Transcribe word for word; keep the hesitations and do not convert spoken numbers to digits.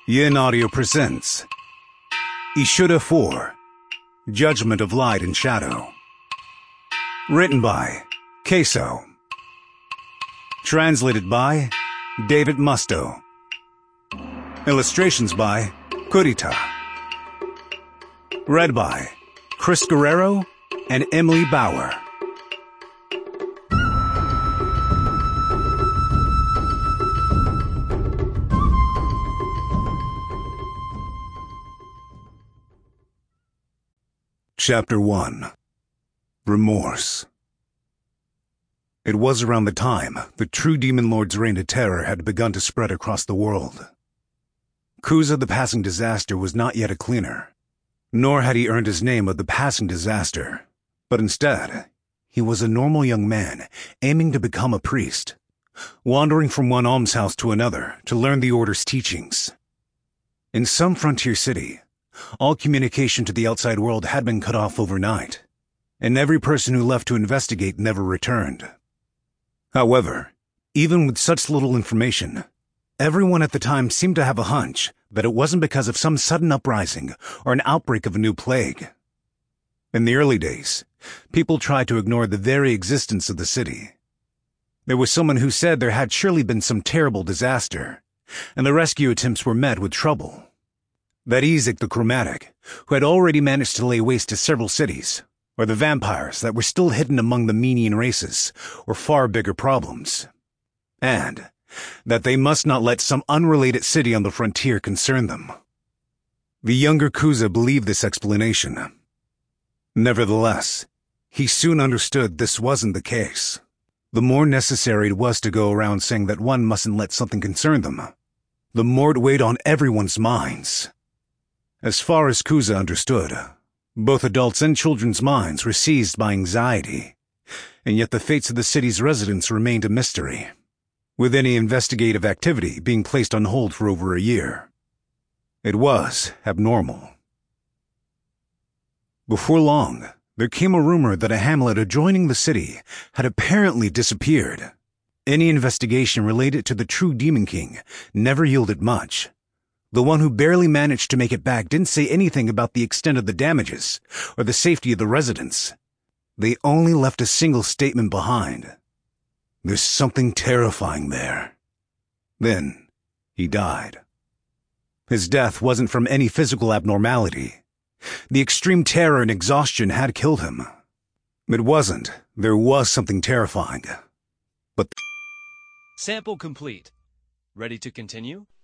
Yin Audio presents Ishuda four, Judgment of Light and Shadow. Written by Queso. Translated by David Musto. Illustrations by Kurita. Read by Chris Guerrero and Emily Bauer. Chapter one. Remorse. It was around the time the true Demon Lord's reign of terror had begun to spread across the world. Kuza the Passing Disaster was not yet a cleaner, nor had he earned his name of the Passing Disaster, but instead, he was a normal young man aiming to become a priest, wandering from one almshouse to another to learn the Order's teachings. In some frontier city, all communication to the outside world had been cut off overnight, and every person who left to investigate never returned. However, even with such little information, everyone at the time seemed to have a hunch that it wasn't because of some sudden uprising or an outbreak of a new plague. In the early days, people tried to ignore the very existence of the city. There was someone who said there had surely been some terrible disaster, and the rescue attempts were met with trouble. That Ezek the Chromatic, who had already managed to lay waste to several cities, or the vampires that were still hidden among the Menian races, were far bigger problems. And that they must not let some unrelated city on the frontier concern them. The younger Kuza believed this explanation. Nevertheless, he soon understood this wasn't the case. The more necessary it was to go around saying that one mustn't let something concern them, the more it weighed on everyone's minds. As far as Kuza understood, both adults' and children's minds were seized by anxiety, and yet the fates of the city's residents remained a mystery, with any investigative activity being placed on hold for over a year. It was abnormal. Before long, there came a rumor that a hamlet adjoining the city had apparently disappeared. Any investigation related to the true Demon King never yielded much. The one who barely managed to make it back didn't say anything about the extent of the damages or the safety of the residents. They only left a single statement behind. There's something terrifying there. Then, he died. His death wasn't from any physical abnormality. The extreme terror and exhaustion had killed him. It wasn't. There was something terrifying. But... Sample complete. Ready to continue?